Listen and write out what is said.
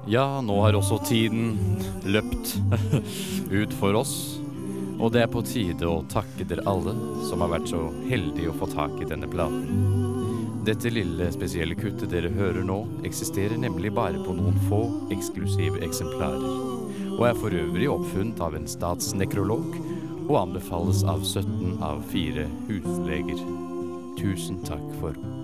Ja, nå har også tiden løpt ut for oss, og det er på tide å takke dere alle som har vært så heldige å få tak i denne platen. Dette lille spesielle kuttet dere hører nå eksisterer nemlig bare på noen få eksklusive eksemplarer, og er for øvrig oppfunnet av en statsnekrolog og anbefales av 17 av 4 husleger. Tusen takk for